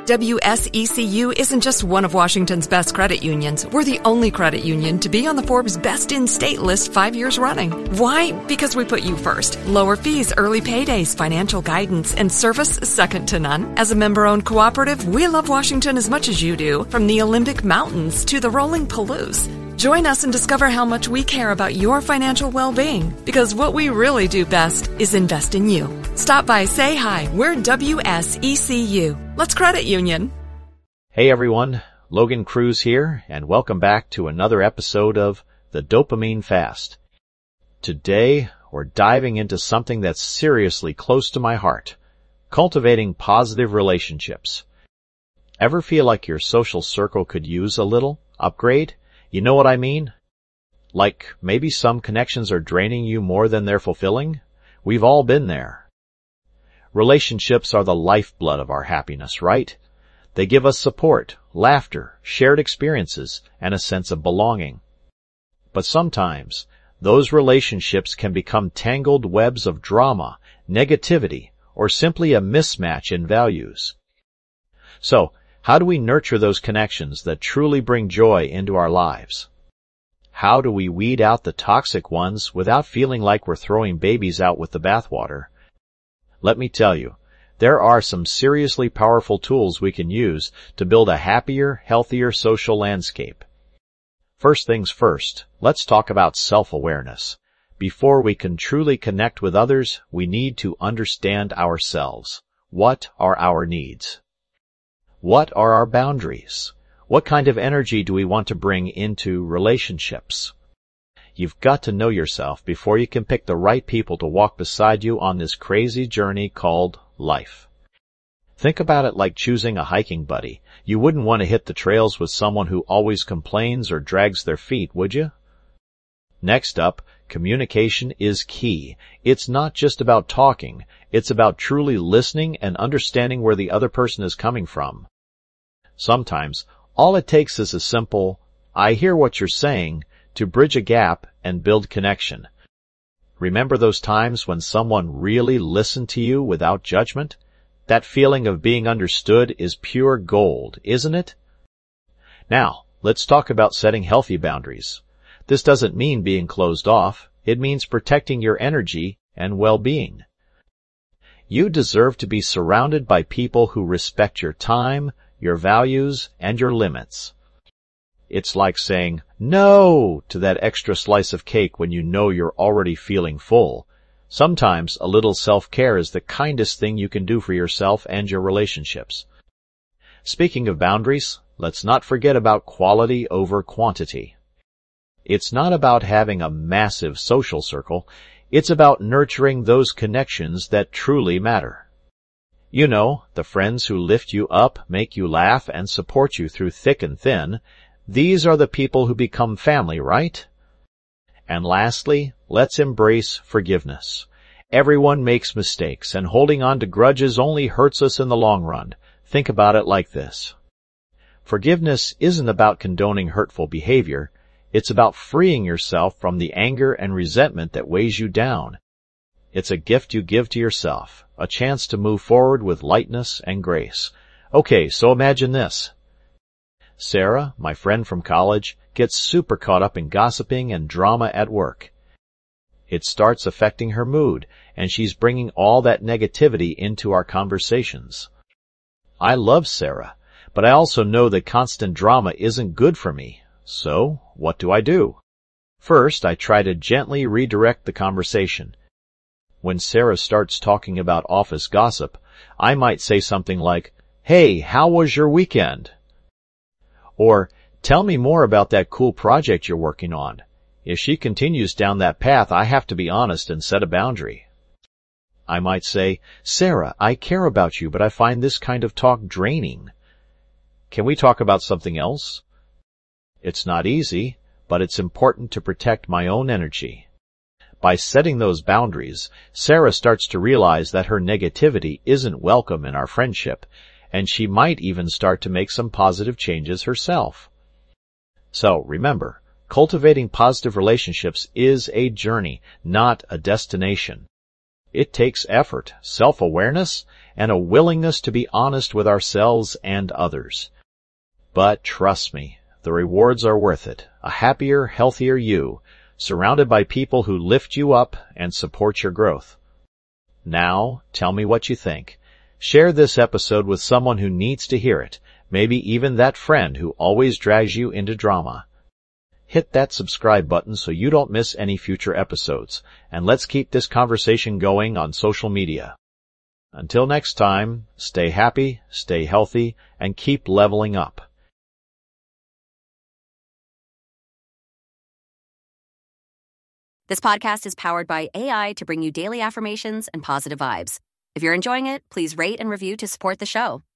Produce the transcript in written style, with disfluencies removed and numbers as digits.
WSECU isn't just one of Washington's best credit unions. We're the only credit union to be on the Forbes Best in State list 5 years running. Why? Because we put you first. Lower fees, early paydays, financial guidance, and service second to none. As a member-owned cooperative, we love Washington as much as you do, from the Olympic Mountains to the rolling Palouse. Join us and discover how much we care about your financial well-being, because what we really do best is invest in you. Stop by, say hi. We're WSECU. Let's credit union. Hey everyone, Logan Cruz here, and welcome back to another episode of The Dopamine Fast. Today, we're diving into something that's seriously close to my heart: cultivating positive relationships. Ever feel like your social circle could use a little upgrade? You know what I mean? Like maybe some connections are draining you more than they're fulfilling? We've all been there. Relationships are the lifeblood of our happiness, right? They give us support, laughter, shared experiences, and a sense of belonging. But sometimes, those relationships can become tangled webs of drama, negativity, or simply a mismatch in values. So, how do we nurture those connections that truly bring joy into our lives? How do we weed out the toxic ones without feeling like we're throwing babies out with the bathwater? Let me tell you, there are some seriously powerful tools we can use to build a happier, healthier social landscape. First things first, let's talk about self-awareness. Before we can truly connect with others, we need to understand ourselves. What are our needs? What are our boundaries? What kind of energy do we want to bring into relationships? You've got to know yourself before you can pick the right people to walk beside you on this crazy journey called life. Think about it like choosing a hiking buddy. You wouldn't want to hit the trails with someone who always complains or drags their feet, would you? Next up, communication is key. It's not just about talking. It's about truly listening and understanding where the other person is coming from. Sometimes, all it takes is a simple, "I hear what you're saying," to bridge a gap and build connection. Remember those times when someone really listened to you without judgment? That feeling of being understood is pure gold, isn't it? Now, let's talk about setting healthy boundaries. This doesn't mean being closed off. It means protecting your energy and well-being. You deserve to be surrounded by people who respect your time, your values, and your limits. It's like saying no to that extra slice of cake when you know you're already feeling full. Sometimes a little self-care is the kindest thing you can do for yourself and your relationships. Speaking of boundaries, let's not forget about quality over quantity. It's not about having a massive social circle. It's about nurturing those connections that truly matter. You know, the friends who lift you up, make you laugh, and support you through thick and thin. These are the people who become family, right? And lastly, let's embrace forgiveness. Everyone makes mistakes, and holding on to grudges only hurts us in the long run. Think about it like this. Forgiveness isn't about condoning hurtful behavior. It's about freeing yourself from the anger and resentment that weighs you down. It's a gift you give to yourself, a chance to move forward with lightness and grace. Okay, so imagine this. Sarah, my friend from college, gets super caught up in gossiping and drama at work. It starts affecting her mood, and she's bringing all that negativity into our conversations. I love Sarah, but I also know that constant drama isn't good for me. So, what do? First, I try to gently redirect the conversation. When Sarah starts talking about office gossip, I might say something like, "Hey, how was your weekend?" Or, "Tell me more about that cool project you're working on." If she continues down that path, I have to be honest and set a boundary. I might say, "Sarah, I care about you, but I find this kind of talk draining. Can we talk about something else?" It's not easy, but it's important to protect my own energy. By setting those boundaries, Sarah starts to realize that her negativity isn't welcome in our friendship, and she might even start to make some positive changes herself. So, remember, cultivating positive relationships is a journey, not a destination. It takes effort, self-awareness, and a willingness to be honest with ourselves and others. But trust me, the rewards are worth it. A happier, healthier you, surrounded by people who lift you up and support your growth. Now, tell me what you think. Share this episode with someone who needs to hear it, maybe even that friend who always drags you into drama. Hit that subscribe button so you don't miss any future episodes, and let's keep this conversation going on social media. Until next time, stay happy, stay healthy, and keep leveling up. This podcast is powered by AI to bring you daily affirmations and positive vibes. If you're enjoying it, please rate and review to support the show.